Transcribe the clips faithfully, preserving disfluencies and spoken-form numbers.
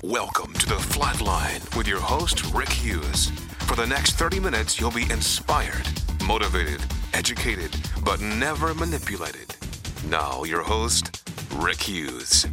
Welcome to The Flatline with your host, Rick Hughes. For the next thirty minutes, you'll be inspired, motivated, educated, but never manipulated. Now, your host, Rick Hughes.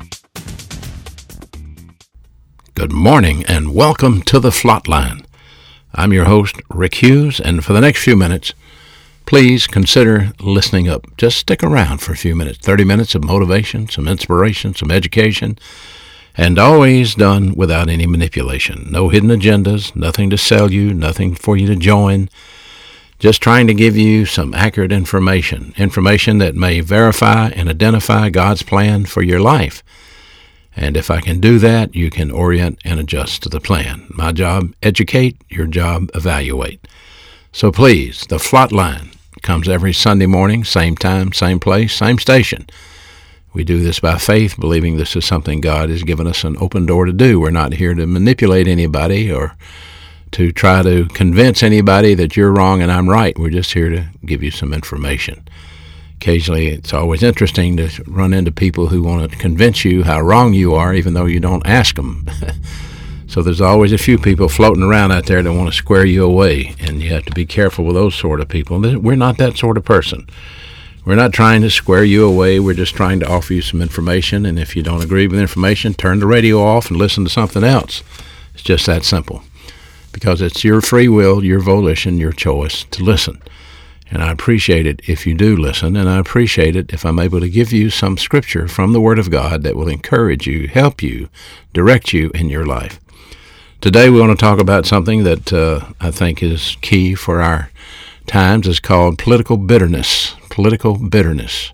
Good morning and welcome to The Flatline. I'm your host, Rick Hughes, and for the next few minutes, please consider listening up. Just stick around for a few minutes, thirty minutes of motivation, some inspiration, some education, and always done without any manipulation. No hidden agendas, nothing to sell you, nothing for you to join. Just trying to give you some accurate information, information that may verify and identify God's plan for your life. And if I can do that, you can orient and adjust to the plan. My job, educate, your job, evaluate. So please, The Flatline comes every Sunday morning, same time, same place, same station. We do this by faith, believing this is something God has given us an open door to do. We're not here to manipulate anybody or to try to convince anybody that you're wrong and I'm right. We're just here to give you some information. Occasionally, it's always interesting to run into people who want to convince you how wrong you are, even though you don't ask them. So there's always a few people floating around out there that want to square you away, and you have to be careful with those sort of people. We're not that sort of person. We're not trying to square you away. We're just trying to offer you some information, and if you don't agree with the information, turn the radio off and listen to something else. It's just that simple, because it's your free will, your volition, your choice to listen. And I appreciate it if you do listen, and I appreciate it if I'm able to give you some scripture from the Word of God that will encourage you, help you, direct you in your life. Today we want to talk about something that uh, I think is key for our times. It's called political bitterness. Political bitterness.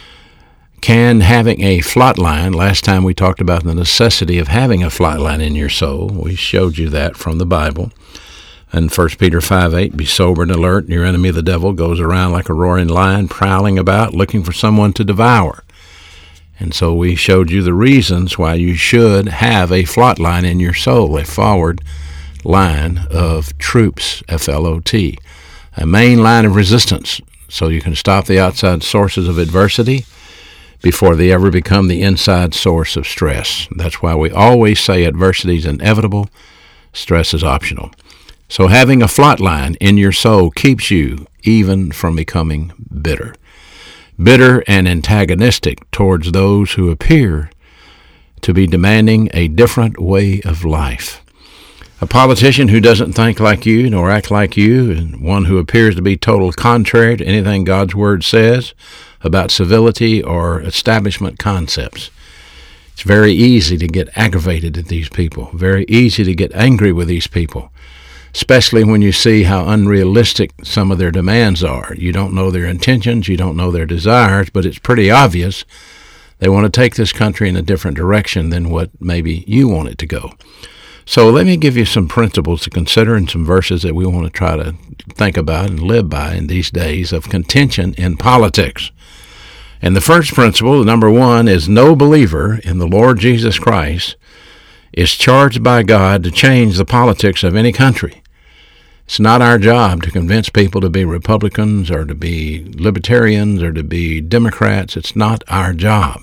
Can having a flatline, last time we talked about the necessity of having a flatline in your soul. We showed you that from the Bible. In First Peter five eight, be sober and alert. Your enemy, the devil, goes around like a roaring lion, prowling about, looking for someone to devour. And so we showed you the reasons why you should have a flatline in your soul, a forward line of troops, F L O T, a main line of resistance, so you can stop the outside sources of adversity before they ever become the inside source of stress. That's why we always say adversity is inevitable, stress is optional. So having a flatline in your soul keeps you even from becoming bitter. Bitter and antagonistic towards those who appear to be demanding a different way of life. A politician who doesn't think like you nor act like you, and one who appears to be total contrary to anything God's Word says about civility or establishment concepts. It's very easy to get aggravated at these people, very easy to get angry with these people, especially when you see how unrealistic some of their demands are. You don't know their intentions, you don't know their desires, but it's pretty obvious they want to take this country in a different direction than what maybe you want it to go. So let me give you some principles to consider and some verses that we want to try to think about and live by in these days of contention in politics. And the first principle, number one, is no believer in the Lord Jesus Christ is charged by God to change the politics of any country. It's not our job to convince people to be Republicans or to be Libertarians or to be Democrats. It's not our job.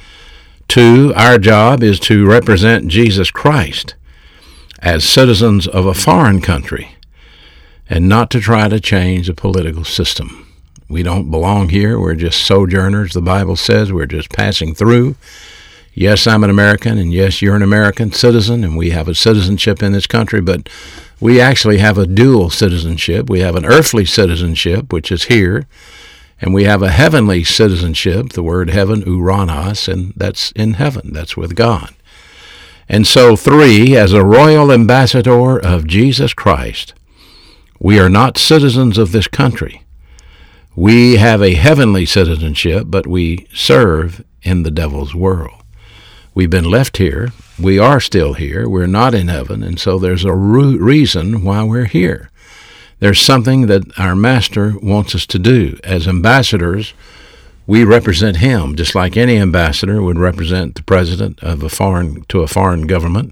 Two, our job is to represent Jesus Christ as citizens of a foreign country and not to try to change the political system. We don't belong here. We're just sojourners. The Bible says we're just passing through. Yes, I'm an American, and yes, you're an American citizen, and we have a citizenship in this country, but we actually have a dual citizenship. We have an earthly citizenship, which is here, and we have a heavenly citizenship, the word heaven, uranos, and that's in heaven. That's with God. And so, three, as a royal ambassador of Jesus Christ, we are not citizens of this country. We have a heavenly citizenship, but we serve in the devil's world. We've been left here. We are still here. We're not in heaven, and so there's a re- reason why we're here. There's something that our Master wants us to do. As ambassadors, we represent him, just like any ambassador would represent the president of a foreign to a foreign government.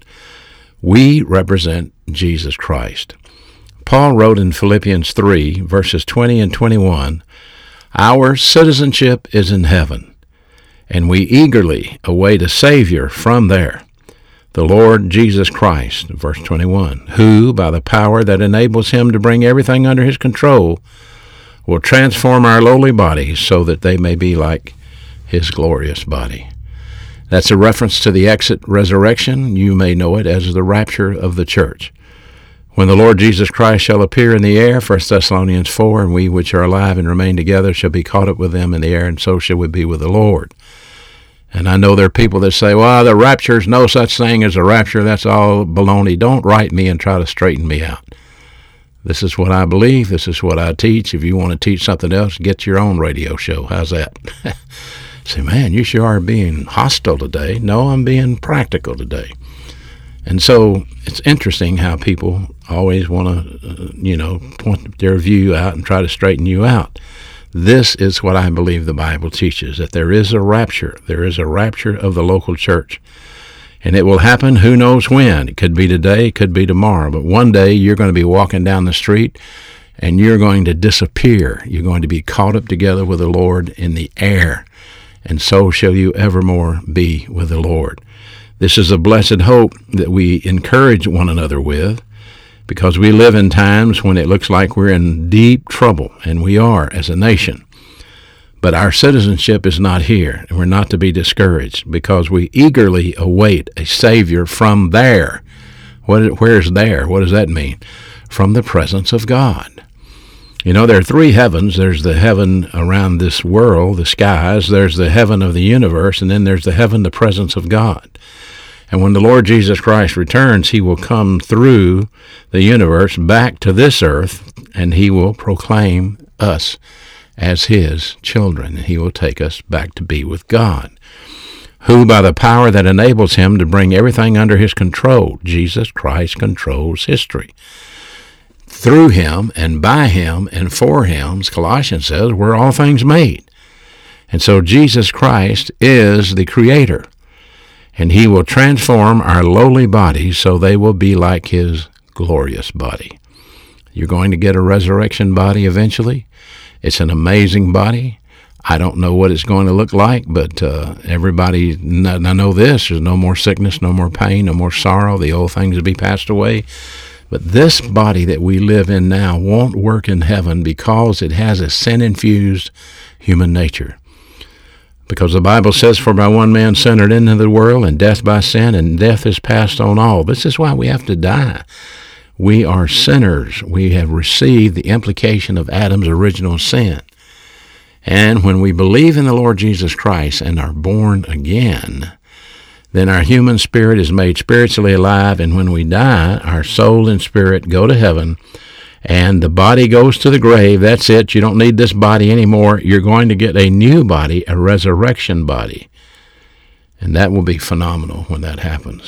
We represent Jesus Christ. Paul wrote in Philippians three, verses twenty and twenty-one, "Our citizenship is in heaven, and we eagerly await a Savior from there, The Lord Jesus Christ, verse twenty-one, who, by the power that enables him to bring everything under his control, will transform our lowly bodies so that they may be like his glorious body. That's a reference to the exit resurrection. You may know it as the rapture of the church. When the Lord Jesus Christ shall appear in the air, First Thessalonians four, and we which are alive and remain together shall be caught up with them in the air, and so shall we be with the Lord. And I know there are people that say, well, the rapture's no such thing as a rapture. That's all baloney. Don't write me and try to straighten me out. This is what I believe. This is what I teach. If you want to teach something else, get your own radio show. How's that? Say, man, you sure are being hostile today. No, I'm being practical today. And so it's interesting how people always want to, uh, you know, point their view out and try to straighten you out. This is what I believe the Bible teaches, that there is a rapture. There is a rapture of the local church. And it will happen who knows when. It could be today, it could be tomorrow. But one day you're going to be walking down the street and you're going to disappear. You're going to be caught up together with the Lord in the air. And so shall you evermore be with the Lord. This is a blessed hope that we encourage one another with, because we live in times when it looks like we're in deep trouble, and we are as a nation. But our citizenship is not here, and we're not to be discouraged, because we eagerly await a Savior from there. What, where's there? What does that mean? From the presence of God. You know, there are three heavens. There's the heaven around this world, the skies. There's the heaven of the universe, and then there's the heaven, the presence of God. And when the Lord Jesus Christ returns, he will come through the universe back to this earth, and he will proclaim us as his children. He will take us back to be with God, who by the power that enables him to bring everything under his control, Jesus Christ controls history. Through him and by him and for him, Colossians says, were all things made. And so Jesus Christ is the creator. And he will transform our lowly bodies so they will be like his glorious body. You're going to get a resurrection body eventually. It's an amazing body. I don't know what it's going to look like, but uh, everybody, I know this, there's no more sickness, no more pain, no more sorrow. The old things will be passed away. But this body that we live in now won't work in heaven because it has a sin-infused human nature. Because the Bible says, for by one man sin entered into the world, and death by sin, and death is passed on all. This is why we have to die. We are sinners. We have received the implication of Adam's original sin. And when we believe in the Lord Jesus Christ and are born again, then our human spirit is made spiritually alive, and when we die, our soul and spirit go to heaven, and the body goes to the grave. That's it. You don't need this body anymore. You're going to get a new body, a resurrection body. And that will be phenomenal when that happens.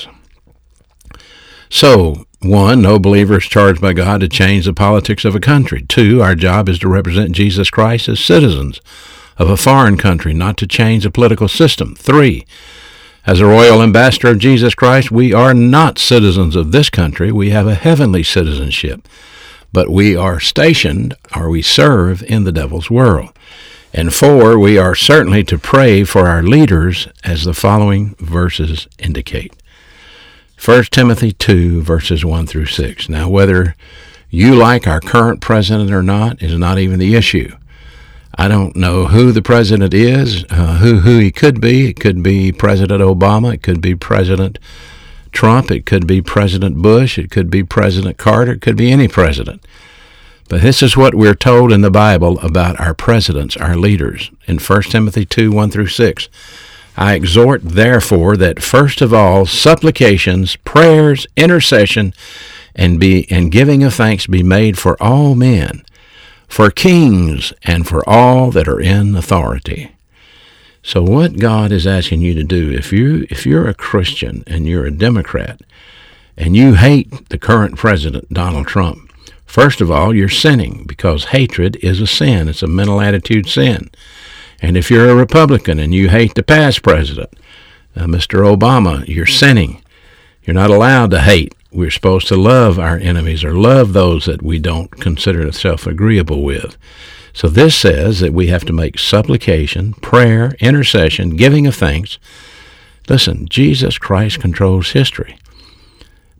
So, one, no believer is charged by God to change the politics of a country. Two, our job is to represent Jesus Christ as citizens of a foreign country, not to change the political system. Three, as a royal ambassador of Jesus Christ, we are not citizens of this country. We have a heavenly citizenship. But we are stationed, or we serve, in the devil's world. And four, we are certainly to pray for our leaders, as the following verses indicate. First Timothy two, verses one through six. Now, whether you like our current president or not is not even the issue. I don't know who the president is, uh, who, who he could be. It could be President Obama. It could be President Trump. It could be President Bush. It could be President Carter. It could be any president. But this is what we're told in the Bible about our presidents, our leaders. In First Timothy two, one through six, I exhort, therefore, that first of all supplications, prayers, intercession, and be and giving of thanks be made for all men, for kings, and for all that are in authority. So what God is asking you to do, if you if you're a Christian and you're a Democrat and you hate the current president, Donald Trump, first of all, you're sinning, because hatred is a sin. It's a mental attitude sin. And if you're a Republican and you hate the past president, uh, Mister Obama, you're sinning. You're not allowed to hate. We're supposed to love our enemies, or love those that we don't consider ourselves agreeable with. So this says that we have to make supplication, prayer, intercession, giving of thanks. Listen, Jesus Christ controls history.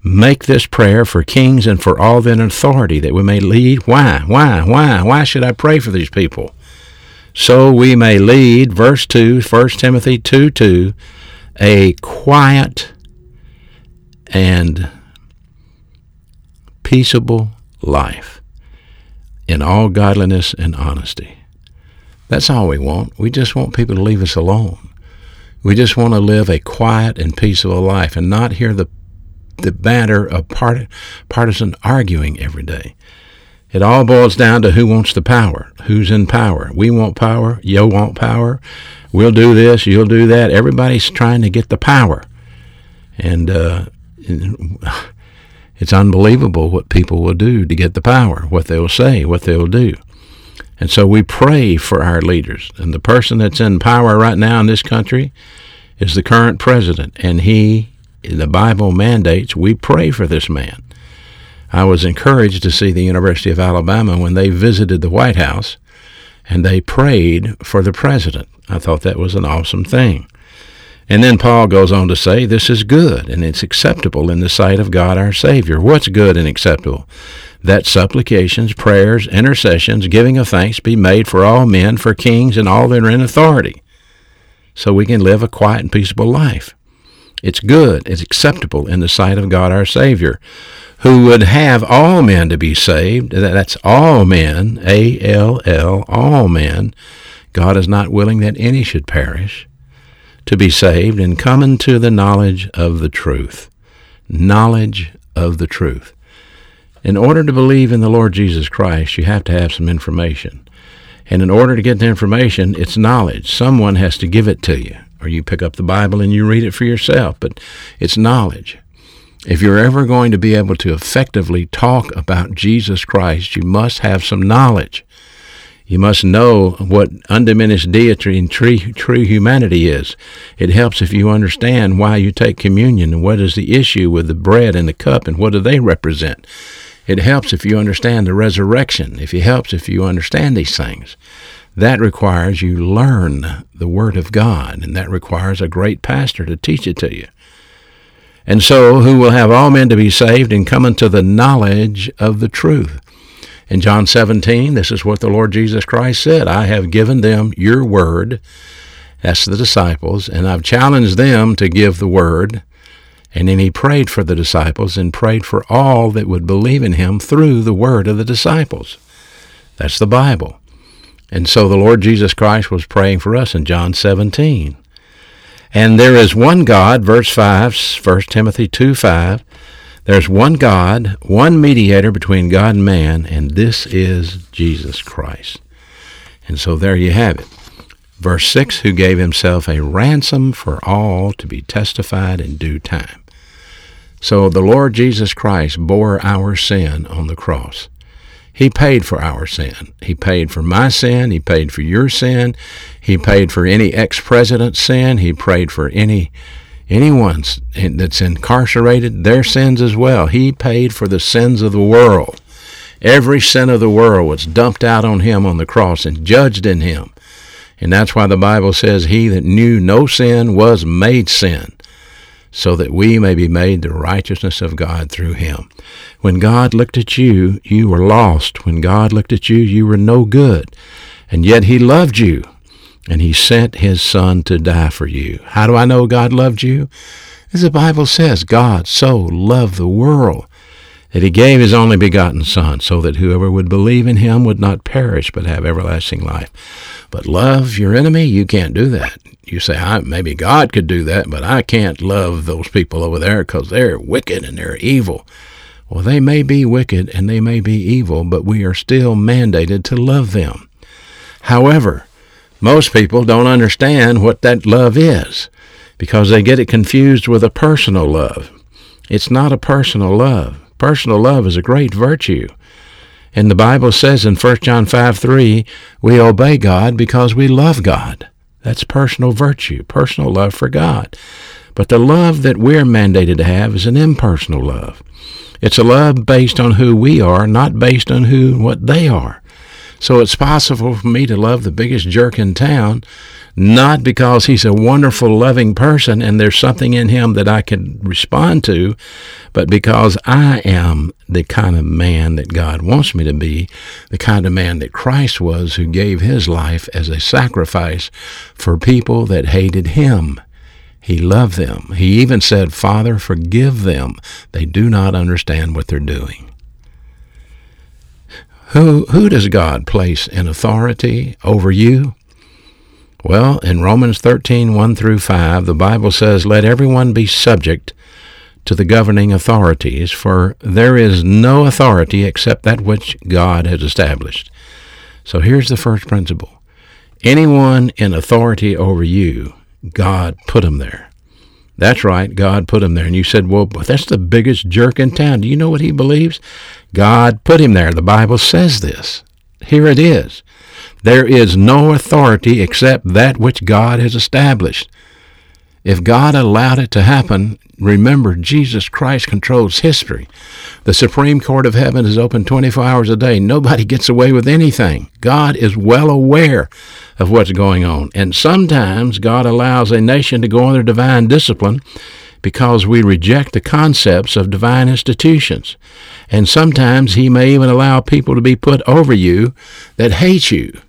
Make this prayer for kings and for all in authority, that we may lead. Why? Why? Why? Why should I pray for these people? So we may lead, verse two, First Timothy two two, a quiet and peaceable life in all godliness and honesty. That's all we want. We just want people to leave us alone. We just want to live a quiet and peaceable life and not hear the the banter of part, partisan arguing every day. It all boils down to who wants the power, who's in power. We want power, you want power, we'll do this, you'll do that. Everybody's trying to get the power. And uh, it's unbelievable what people will do to get the power, what they'll say, what they'll do. And so we pray for our leaders. And the person that's in power right now in this country is the current president, and he, the Bible mandates, we pray for this man. I was encouraged to see the University of Alabama when they visited the White House, and they prayed for the president. I thought that was an awesome thing. And then Paul goes on to say, this is good, and it's acceptable in the sight of God our Savior. What's good and acceptable? That supplications, prayers, intercessions, giving of thanks be made for all men, for kings, and all that are in authority, so we can live a quiet and peaceable life. It's good, it's acceptable in the sight of God our Savior, who would have all men to be saved. That's all men, A L L, all men. God is not willing that any should perish, to be saved and come into the knowledge of the truth. Knowledge of the truth. In order to believe in the Lord Jesus Christ, you have to have some information. And in order to get the information, it's knowledge. Someone has to give it to you. Or you pick up the Bible and you read it for yourself, but it's knowledge. If you're ever going to be able to effectively talk about Jesus Christ, you must have some knowledge. You must know what undiminished deity and true, true humanity is. It helps if you understand why you take communion and what is the issue with the bread and the cup and what do they represent. It helps if you understand the resurrection. If it helps if you understand these things. That requires you learn the Word of God, and that requires a great pastor to teach it to you. And so, who will have all men to be saved and come into the knowledge of the truth. In John seventeen, this is what the Lord Jesus Christ said, I have given them your word, that's the disciples, and I've challenged them to give the word. And then he prayed for the disciples and prayed for all that would believe in him through the word of the disciples. That's the Bible. And so the Lord Jesus Christ was praying for us in John seventeen. And there is one God, verse five, First Timothy two five, there's one God, one mediator between God and man, and this is Jesus Christ. And so there you have it. Verse six, who gave himself a ransom for all to be testified in due time. So the Lord Jesus Christ bore our sin on the cross. He paid for our sin. He paid for my sin. He paid for your sin. He paid for any ex-president's sin. He paid for any anyone that's incarcerated, their sins as well. He paid for the sins of the world. Every sin of the world was dumped out on him on the cross and judged in him. And that's why the Bible says, he that knew no sin was made sin, so that we may be made the righteousness of God through him. When God looked at you, you were lost. When God looked at you, you were no good. And yet he loved you, and he sent his Son to die for you. How do I know God loved you? As the Bible says, God so loved the world that he gave his only begotten Son, so that whoever would believe in him would not perish, but have everlasting life. But love your enemy, you can't do that. You say, I, maybe God could do that, but I can't love those people over there because they're wicked and they're evil. Well, they may be wicked and they may be evil, but we are still mandated to love them. However, most people don't understand what that love is because they get it confused with a personal love. It's not a personal love. Personal love is a great virtue. And the Bible says in First John five three, we obey God because we love God. That's personal virtue, personal love for God. But the love that we're mandated to have is an impersonal love. It's a love based on who we are, not based on who what they are. So it's possible for me to love the biggest jerk in town, not because he's a wonderful, loving person and there's something in him that I can respond to, but because I am the kind of man that God wants me to be, the kind of man that Christ was, who gave his life as a sacrifice for people that hated him. He loved them. He even said, Father, forgive them. They do not understand what they're doing. Who, who does God place in authority over you? Well, in Romans thirteen, one through five, the Bible says, let everyone be subject to the governing authorities, for there is no authority except that which God has established. So here's the first principle. Anyone in authority over you, God put him there. That's right, God put him there. And you said, well, but that's the biggest jerk in town. Do you know what he believes? God put him there. The Bible says this. Here it is. There is no authority except that which God has established. If God allowed it to happen, remember, Jesus Christ controls history. The Supreme Court of Heaven is open twenty-four hours a day. Nobody gets away with anything. God is well aware of what's going on. And sometimes God allows a nation to go under divine discipline because we reject the concepts of divine institutions. And sometimes he may even allow people to be put over you that hate you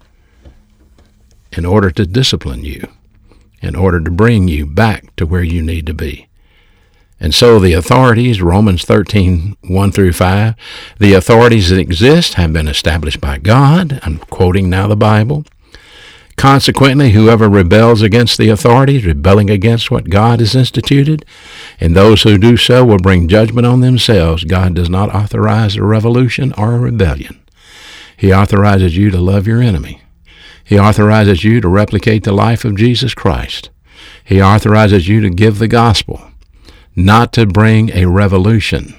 in order to discipline you, in order to bring you back to where you need to be. And so the authorities, Romans thirteen, one through five, the authorities that exist have been established by God. I'm quoting now the Bible. Consequently, whoever rebels against the authorities, rebelling against what God has instituted, and those who do so will bring judgment on themselves. God does not authorize a revolution or a rebellion. He authorizes you to love your enemy. He authorizes you to replicate the life of Jesus Christ. He authorizes you to give the gospel, not to bring a revolution.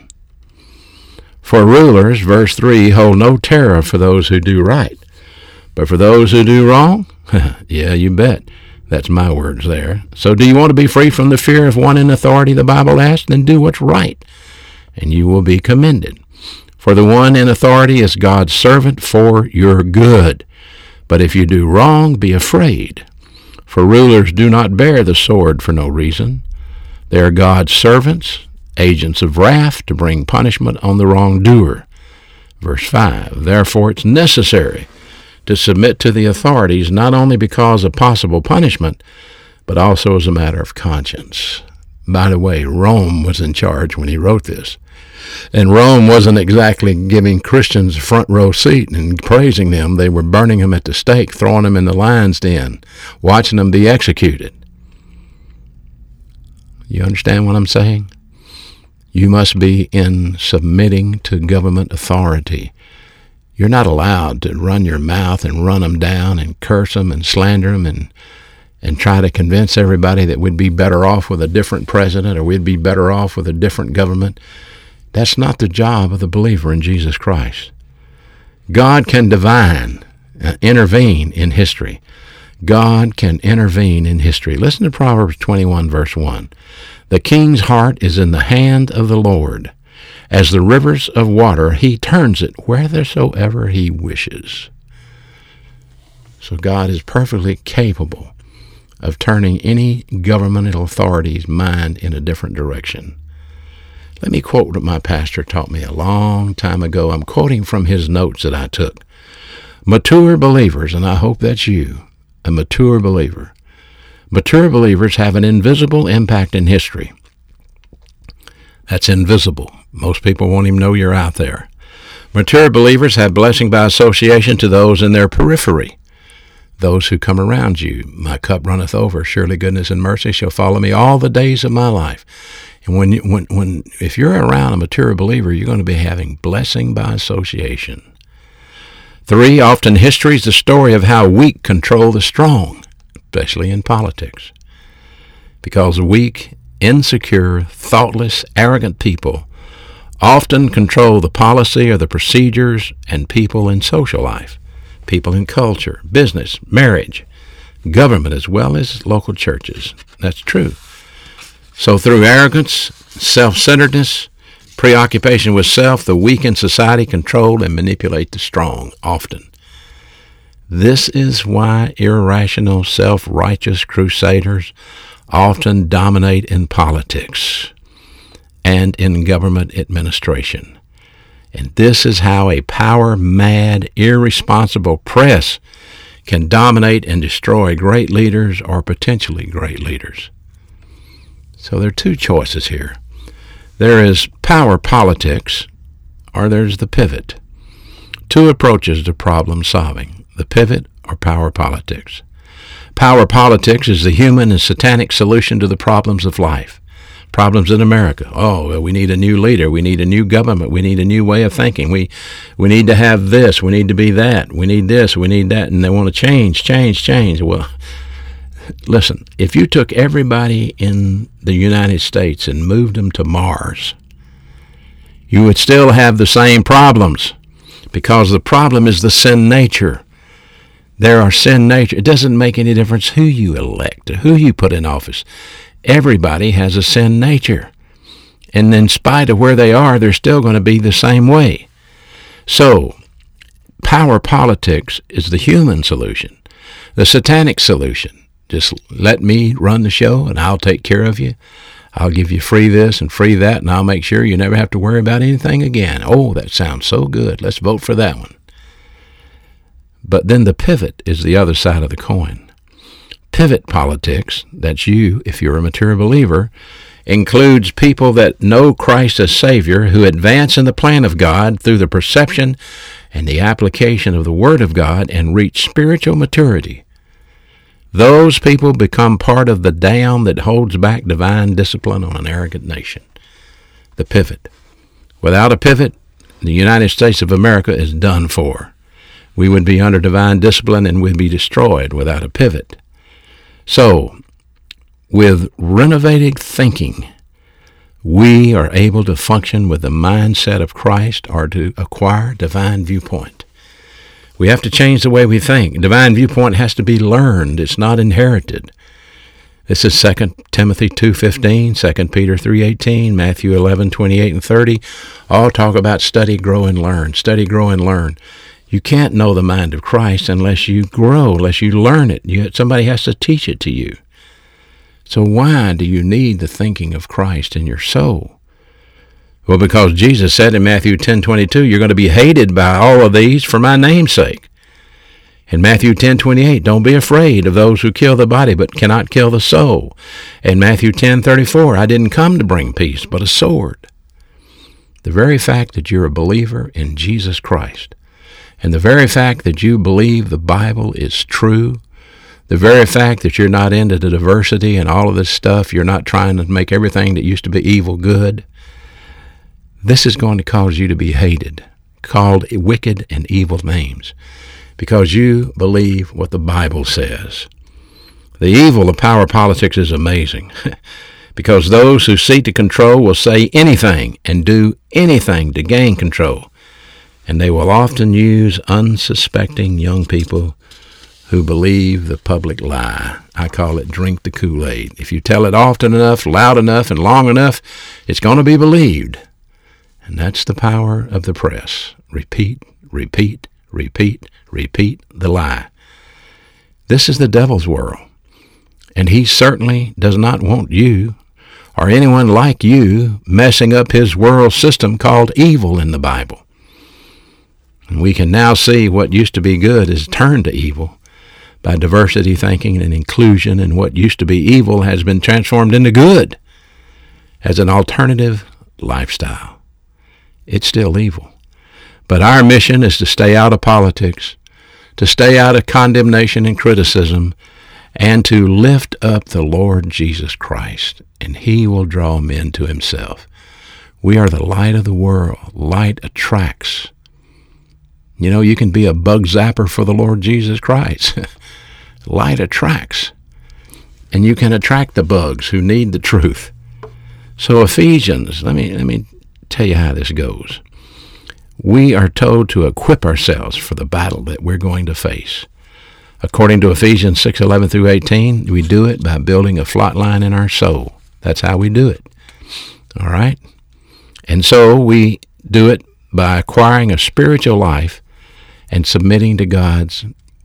For rulers, verse three, hold no terror for those who do right, but for those who do wrong, yeah, you bet. That's my words there. So do you want to be free from the fear of one in authority, the Bible asks? Then do what's right, and you will be commended. For the one in authority is God's servant for your good. But if you do wrong, be afraid. For rulers do not bear the sword for no reason. They are God's servants, agents of wrath, to bring punishment on the wrongdoer. Verse five, therefore it's necessary to submit to the authorities, not only because of possible punishment, but also as a matter of conscience. By the way, Rome was in charge when he wrote this. And Rome wasn't exactly giving Christians a front row seat and praising them. They were burning them at the stake, throwing them in the lion's den, watching them be executed. You understand what I'm saying? You must be in submitting to government authority. You're not allowed to run your mouth and run them down and curse them and slander them and and try to convince everybody that we'd be better off with a different president or we'd be better off with a different government. That's not the job of the believer in Jesus Christ. God can divine, uh, intervene in history. God can intervene in history. Listen to Proverbs twenty-one, verse one. The king's heart is in the hand of the Lord. As the rivers of water, he turns it whithersoever he wishes. So God is perfectly capable of turning any governmental authority's mind in a different direction. Let me quote what my pastor taught me a long time ago. I'm quoting from his notes that I took. Mature believers, and I hope that's you, a mature believer. Mature believers have an invisible impact in history. That's invisible. Most people won't even know you're out there. Mature believers have blessing by association to those in their periphery, those who come around you. My cup runneth over. Surely goodness and mercy shall follow me all the days of my life. And when, you, when, when, if you're around a mature believer, you're going to be having blessing by association. Three, often history is the story of how weak control the strong, especially in politics. Because weak, insecure, thoughtless, arrogant people often control the policy or the procedures and people in social life, people in culture, business, marriage, government, as well as local churches. That's true. So through arrogance, self-centeredness, preoccupation with self, the weak in society control and manipulate the strong often. This is why irrational, self-righteous crusaders often dominate in politics and in government administration. And this is how a power-mad, irresponsible press can dominate and destroy great leaders or potentially great leaders. So there are two choices here. There is power politics, or there's the pivot. Two approaches to problem solving, the pivot or power politics. Power politics is the human and satanic solution to the problems of life. Problems in America. Oh, we need a new leader. We need a new government. We need a new way of thinking. We we need to have this. We need to be that. We need this. We need that. And they want to change, change, change. Well, listen, if you took everybody in the United States and moved them to Mars, you would still have the same problems, because the problem is the sin nature. There are sin nature. It doesn't make any difference who you elect, who you put in office. Everybody has a sin nature. And in spite of where they are, they're still going to be the same way. So, power politics is the human solution. The satanic solution, just let me run the show and I'll take care of you. I'll give you free this and free that, and I'll make sure you never have to worry about anything again. Oh, that sounds so good. Let's vote for that one. But then the pivot is the other side of the coin. Pivot politics, that's you if you're a mature believer, includes people that know Christ as Savior, who advance in the plan of God through the perception and the application of the Word of God and reach spiritual maturity. Those people become part of the dam that holds back divine discipline on an arrogant nation. The pivot. Without a pivot, the United States of America is done for. We would be under divine discipline and we'd be destroyed without a pivot. So, with renovated thinking, we are able to function with the mindset of Christ, or to acquire divine viewpoint. We have to change the way we think. Divine viewpoint has to be learned. It's not inherited. This is Second Timothy two fifteen, Second Peter three eighteen, Matthew eleven twenty-eight and thirty. All talk about study, grow, and learn. Study, grow, and learn. You can't know the mind of Christ unless you grow, unless you learn it. You, somebody has to teach it to you. So why do you need the thinking of Christ in your soul? Well, because Jesus said in Matthew ten twenty-two, you're going to be hated by all of these for my name's sake. In Matthew ten twenty-eight, don't be afraid of those who kill the body but cannot kill the soul. In Matthew ten thirty-four, I didn't come to bring peace but a sword. The very fact that you're a believer in Jesus Christ, and the very fact that you believe the Bible is true, the very fact that you're not into the diversity and all of this stuff, you're not trying to make everything that used to be evil good, this is going to cause you to be hated, called wicked and evil names, because you believe what the Bible says. The evil of power politics is amazing, because those who seek to control will say anything and do anything to gain control. And they will often use unsuspecting young people who believe the public lie. I call it drink the Kool-Aid. If you tell it often enough, loud enough, and long enough, it's going to be believed. And that's the power of the press. Repeat, repeat, repeat, repeat the lie. This is the devil's world. And he certainly does not want you or anyone like you messing up his world system called evil in the Bible. And we can now see what used to be good is turned to evil by diversity thinking and inclusion, and what used to be evil has been transformed into good as an alternative lifestyle. It's still evil. But our mission is to stay out of politics, to stay out of condemnation and criticism, and to lift up the Lord Jesus Christ, and he will draw men to himself. We are the light of the world. Light attracts. You know, you can be a bug zapper for the Lord Jesus Christ. Light attracts. And you can attract the bugs who need the truth. So Ephesians, let me let me tell you how this goes. We are told to equip ourselves for the battle that we're going to face. According to Ephesians six eleven through eighteen, we do it by building a flot line in our soul. That's how we do it. All right? And so we do it by acquiring a spiritual life and submitting to God's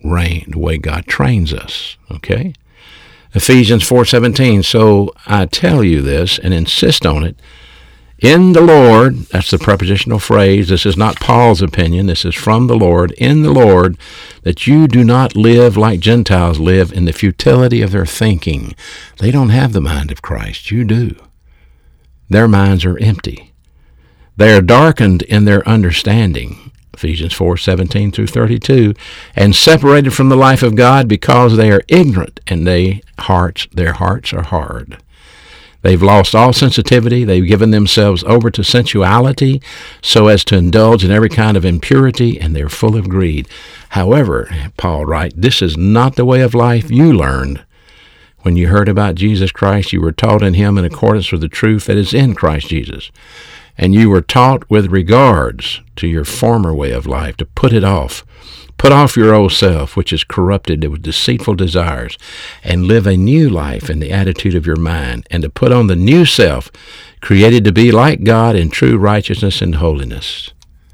reign, the way God trains us, okay? Ephesians four seventeen, so I tell you this and insist on it, in the Lord, that's the prepositional phrase, this is not Paul's opinion, this is from the Lord, in the Lord, that you do not live like Gentiles live in the futility of their thinking. They don't have the mind of Christ, you do. Their minds are empty. They are darkened in their understanding, Ephesians four seventeen through thirty-two, and separated from the life of God because they are ignorant, and they hearts their hearts are hard. They've lost all sensitivity. They've given themselves over to sensuality so as to indulge in every kind of impurity, and they're full of greed. However, Paul writes, this is not the way of life you learned. When you heard about Jesus Christ, you were taught in him in accordance with the truth that is in Christ Jesus. And you were taught with regards to your former way of life to put it off. Put off your old self, which is corrupted with deceitful desires, and live a new life in the attitude of your mind, and to put on the new self, created to be like God in true righteousness and holiness.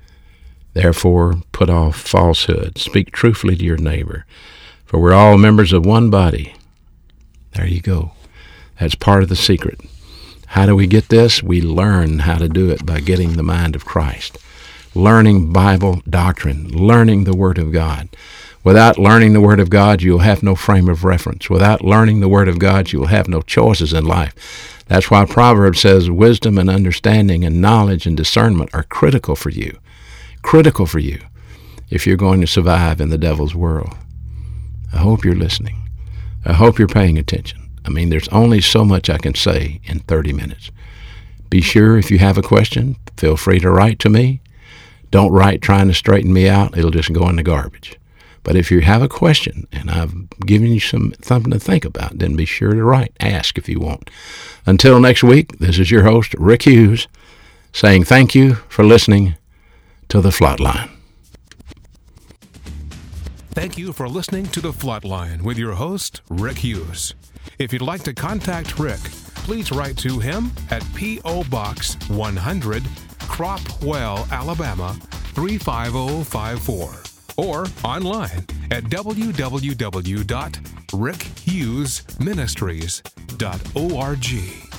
Therefore, put off falsehood. Speak truthfully to your neighbor, for we're all members of one body. There you go. That's part of the secret. How do we get this? We learn how to do it by getting the mind of Christ. Learning Bible doctrine, learning the Word of God. Without learning the Word of God, you'll have no frame of reference. Without learning the Word of God, you'll have no choices in life. That's why Proverbs says wisdom and understanding and knowledge and discernment are critical for you. Critical for you if you're going to survive in the devil's world. I hope you're listening. I hope you're paying attention. I mean, there's only so much I can say in thirty minutes. Be sure if you have a question, feel free to write to me. Don't write trying to straighten me out. It'll just go in the garbage. But if you have a question and I've given you some something to think about, then be sure to write. Ask if you want. Until next week, this is your host, Rick Hughes, saying thank you for listening to The Flatline. Thank you for listening to The Flatline with your host, Rick Hughes. If you'd like to contact Rick, please write to him at P O. Box one hundred, Cropwell, Alabama three five zero five four, or online at w w w dot rick hughes ministries dot org.